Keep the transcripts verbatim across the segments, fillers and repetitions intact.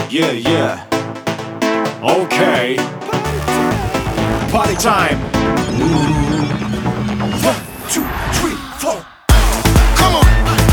Yeah, yeah. Okay. Party time. One, two, three, four. Come on.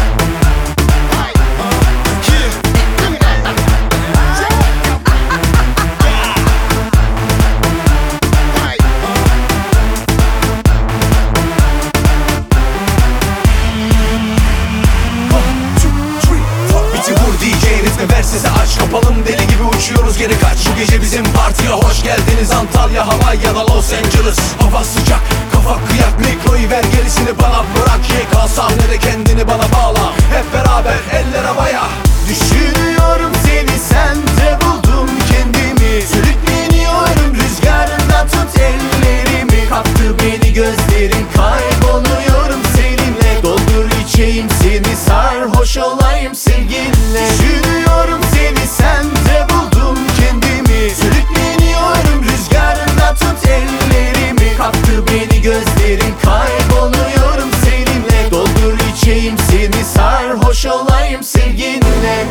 Ver sesi aç, kapalım deli gibi uçuyoruz geri kaç. Bu gece bizim partiye hoş geldiniz. Antalya, Hawaii ya da Los Angeles. Hava sıcak, kafa kıyak, mikroyu ver gerisini bana bırak. Y K sahnede kendini bana bağla. Hep beraber eller havaya. Düşünüyorum seni, sende buldum kendimi. Sürükleniyorum rüzgarında, tut ellerimi. Kaptı beni gözlerin, kayboluyorum seninle. Doldur içeyim seni, sarhoş olayım sevginle. Düşünüyorum seni, sende buldum kendimi. Sürükleniyorum rüzgarında, tut ellerimi. Kaptı beni gözlerin, kayboluyorum seninle. Doldur içeyim seni, sarhoş olayım sevginle.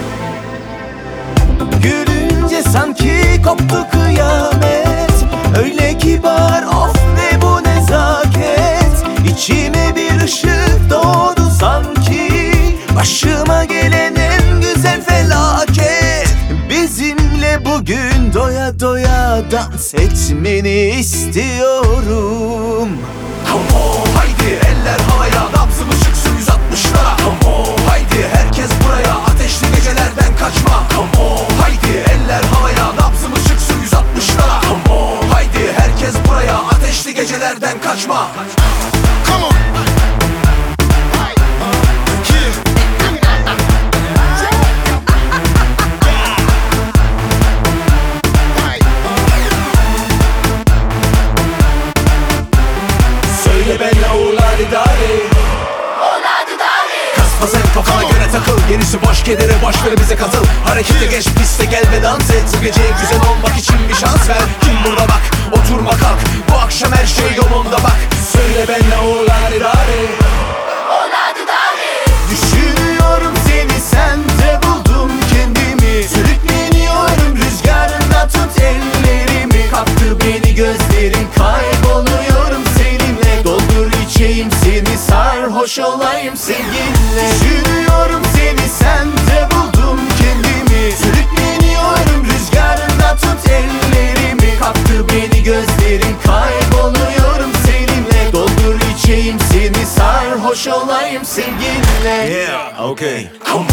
Gülünce sanki koptu kıyamet. Öyle kibar, of ne bu nezaket. İçime bir ışık doğdu sanki. Başıma gelen en güzel felaket. Bizimle bugün doya doya dans etmeni istiyorum. Come on, haydi eller havaya, nabzımız çıksın yüz altmışlara. Come on, haydi herkes buraya, ateşli gecelerden kaçma. Come on, haydi eller havaya, nabzımız çıksın yüz altmışlara. Come on, haydi herkes buraya, ateşli gecelerden kaçma. Come on. Söyle benle uğurlar idare. Kasma sen kafana göre takıl, gerisi boş, kedere boş ver bize katıl. Harekete geç, piste gel ve dans et. Bu gece güzel olmak için bir şans ver. Kim burada bak, oturma kalk. Bu akşam her şey yolunda bak. Söyle benle uğurlar idare. Düşünüyorum seni, sende buldum kendimi. Sürükleniyorum rüzgarında, tut ellerimi. Kaptı beni gözlerin, kayboluyorum seninle. Doldur içeyim seni, sarhoş olayım sevginle. Düşünüyorum seni, sende buldum kendimi. Sürükleniyorum rüzgarında, tut ellerimi. Kaptı beni gözlerin, kayboluyorum seninle. Doldur içeyim seni, sarhoş olayım sevginle. Yeah, okay. Come